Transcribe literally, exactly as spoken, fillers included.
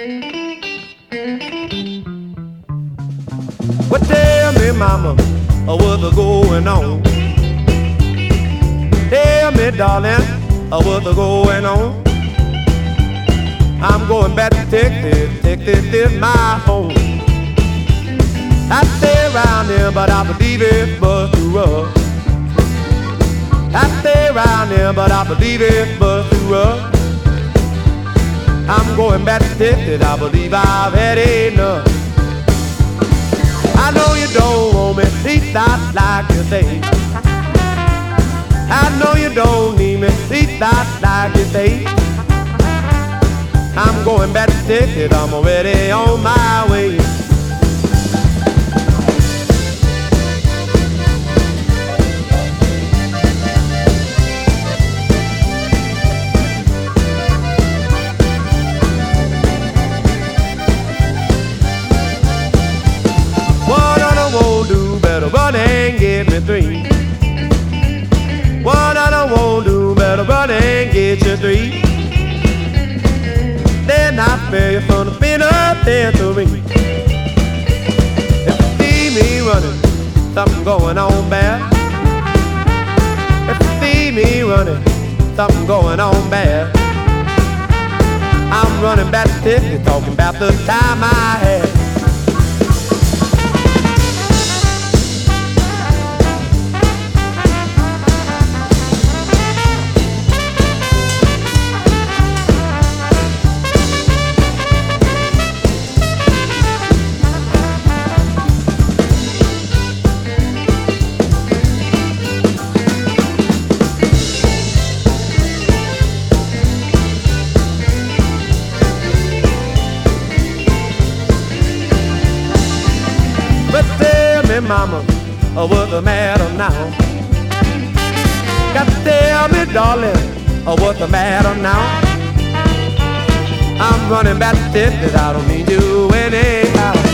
Well, tell me, mama, uh, what's going on? Tell me, darling, uh, what's going on? I'm going back to Texas, Texas is my home. I stay around here, but I believe it's bust to us. I stay around here, but I believe it's bust to us. I'm going back to Texas, I believe I've had enough. I know you don't want me, please not like you say. I know you don't need me, please not like you say. I'm going back to Texas, I'm already on my way. What I won't do, better run and get me three. What I won't do, better run and get you three. Then I spare you from the penitentiary. If you see me running, something going on bad. If you see me running, something going on bad. I'm running back to Texas, talking about the time I had. But tell me, mama, uh, what's the matter now? Got to tell me, darling, uh, what's the matter now? I'm running back to Texas, I don't need you anyhow.